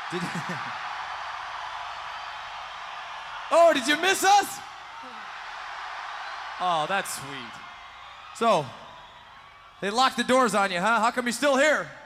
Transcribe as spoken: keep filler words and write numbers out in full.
Did oh, did you miss us? Oh, that's sweet. So, they locked the doors on you, huh? How come you're still here?